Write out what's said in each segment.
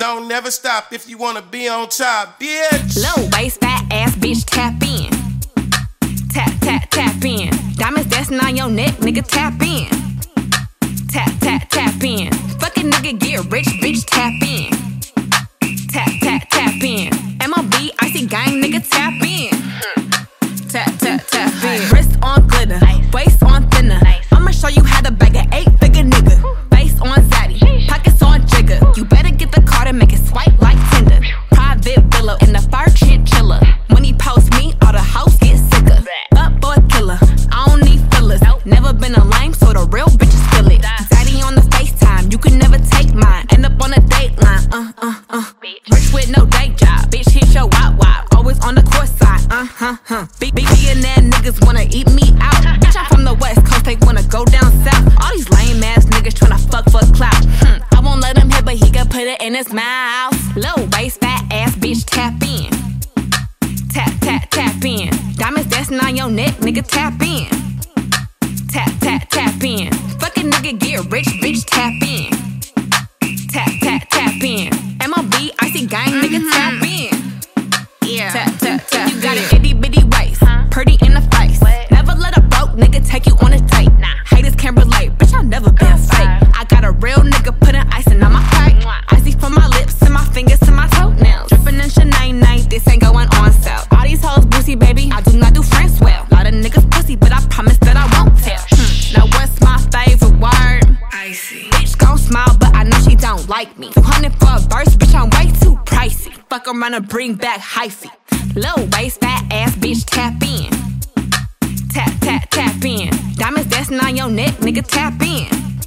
Don't never stop if you wanna be on top, bitch. Low waist, fat ass bitch, tap in. Tap, tap, tap in. Diamonds dancing on your neck, nigga, tap in. Tap, tap, tap in. Fucking nigga, get rich, bitch, tap in. Tap, tap, tap in. MLB, icy gang, nigga, tap in. Tap, tap, tap in. Wrist on glitter, waist on thinner. I'ma show you how to bag an 8-figure nigga. Face on zaddy, pockets on jigger. You better get the card and make it swipe like Tinder. Private villa in the fur chinchilla. When he post me, all the hoes get sicker. Up boy killer, I don't need fillers. Never been a lame, so the real bitches feel it. Zaddy on the FaceTime, you can never take mine. End up on a dateline, Rich with no day job, bitch hit your wop. Always on the court side, Billionaire niggas wanna eat me out. Bitch, I'm from the West Coast, they wanna go down south. All these lame ass niggas tryna fuck for clout. I won't let him hit, but he can put it in his mouth. Low waist, fat ass bitch, tap in. Tap, tap, tap in. Diamonds dancing on your neck, nigga, tap in. Tap, tap, tap in. Fucking nigga, get rich, bitch, tap in. Tap, tap, tap in. MLB, icy gang, nigga, tap in. Yeah. Tap, tap, tap. You got an itty bitty waist, pretty in the face. Never let a broke nigga take you on a date. Haters can't relate, bitch, I've never been fake. I got a real nigga putting icing on my pipe. Icy from my lips and my fingers to my toenails. Dripping in Chanel, this ain't going on sale. All these hoes boozy, baby, I do not do friends well. Lot of niggas pussy, but I promise that I won't tell. Now what's my favorite word? Icy. Bitch gon' smile, but I know she don't like me. 200 for a verse, bitch, I'm way too pricey. Fuck around and bring back hyphy. Low waist, fat ass bitch, tap in. Tap, tap, tap in. Diamonds dancing on your neck, nigga, tap in.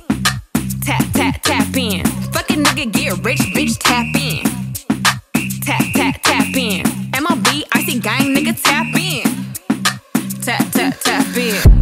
Tap, tap, tap in. Fucking nigga, get rich, bitch, tap in. Tap, tap, tap in. MLB, icy gang, nigga, tap in. Tap, tap, tap in.